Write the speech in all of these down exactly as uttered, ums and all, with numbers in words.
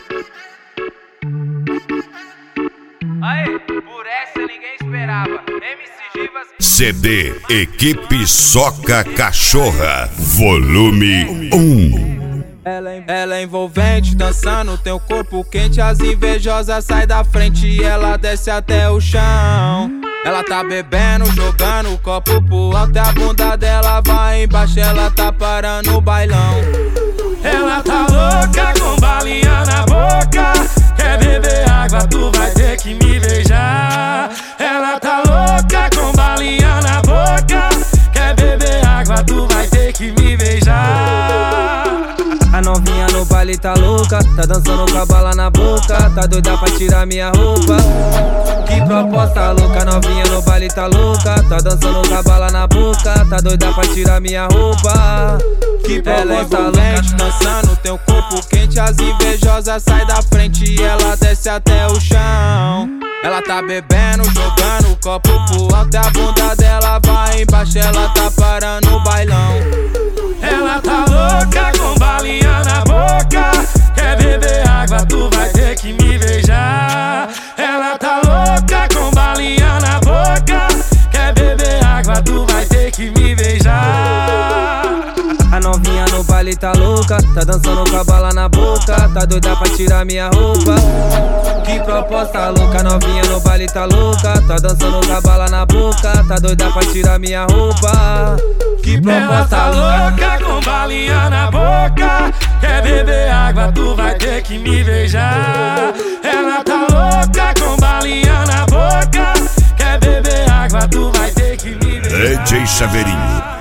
Aê, por essa ninguém esperava. M C Givas. C D Equipe Soca Cachorra, volume um. Ela é, ela é envolvente, dançando, tem o corpo quente. As invejosas saem da frente e ela desce até o chão. Ela tá bebendo, jogando o copo pro alto e a bunda dela vai embaixo. Ela tá parando o bailão. Ela tá louca com balinha na boca. Quer beber água, tu vai ter que me beijar. Ela tá louca com balinha na boca. Quer beber água, tu vai ter que me beijar. A novinha no baile tá louca, tá dançando com a bala na boca. Tá doida pra tirar minha roupa. Que proposta louca, novinha no baile tá louca. Tá dançando com a bala na boca. Tá doida pra tirar minha roupa. Que proposta louca, dançando, tem o corpo quente. As invejosas saem da frente e ela desce até o chão. Ela tá bebendo, jogando o copo pro alto e a bunda dela vai embaixo. Ela tá parando o bailão. Ela tá louca com balinha na boca. Quer beber água, tu vai ter que me beijar. Ela tá louca com balinha na boca. Quer beber água, tu vai ter que me beijar. A novinha no baile tá louca, tá dançando com a bala na boca. Tá doida pra tirar minha roupa. Que proposta louca, novinha no baile tá louca. Tá dançando com a bala na boca. Tá doida pra tirar minha roupa. Que proposta ela tá louca, louca com balinha na boca. Quer beber água, tu vai ter que me beijar. Ela tá louca com balinha na boca. Quer beber água, tu vai ter que me beijar. D J Chaveirinho.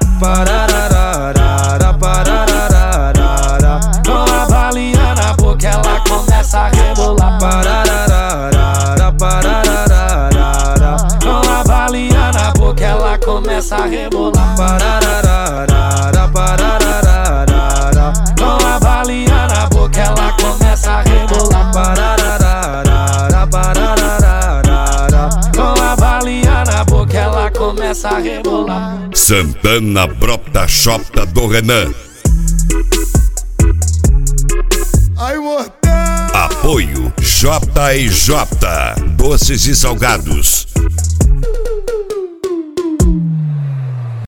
Parararara, parararara. Com a balinha na boca ela começa a rebolar. Parararara, parararara. Com a balinha na boca ela começa a rebolar. Parararara, parararara. Com a balinha na boca ela começa a rebolar. Parararara, parararara. Com a balinha na boca ela começa a rebolar. Santana Brota Chopta do Renan. Ai, mortal! Apoio J e J Doces e Salgados.